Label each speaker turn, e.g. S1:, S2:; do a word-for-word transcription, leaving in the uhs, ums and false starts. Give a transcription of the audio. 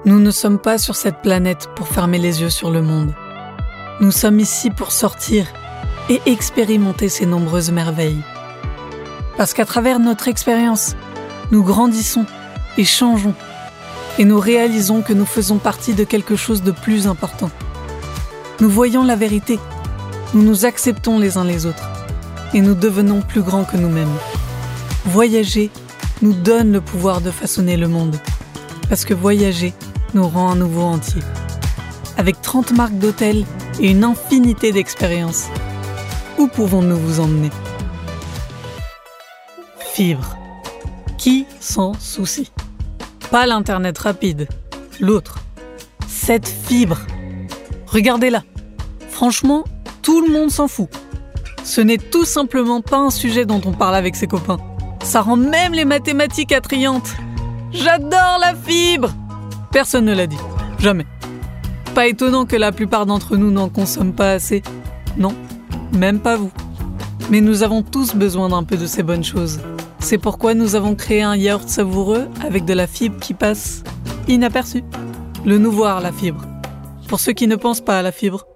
S1: Nous ne sommes pas sur cette planète pour fermer les yeux sur le monde. Nous sommes ici pour sortir et expérimenter ces nombreuses merveilles. Parce qu'à travers notre expérience, nous grandissons et changeons, et nous réalisons que nous faisons partie de quelque chose de plus important. Nous voyons la vérité, nous nous acceptons les uns les autres, et nous devenons plus grands que nous-mêmes. Voyager nous donne le pouvoir de façonner le monde, parce que voyager nous rend un nouveau entier. Avec trente marques d'hôtels et une infinité d'expériences, où pouvons-nous vous emmener? Fibre. Qui s'en soucie? Pas l'internet rapide, l'autre. Cette fibre. Regardez-la. Franchement, tout le monde s'en fout. Ce n'est tout simplement pas un sujet dont on parle avec ses copains. Ça rend même les mathématiques attrayantes. J'adore la fibre! Personne ne l'a dit. Jamais. Pas étonnant que la plupart d'entre nous n'en consomment pas assez. Non, même pas vous. Mais nous avons tous besoin d'un peu de ces bonnes choses. C'est pourquoi nous avons créé un yaourt savoureux avec de la fibre qui passe inaperçue. Le nouveau art, la fibre. Pour ceux qui ne pensent pas à la fibre.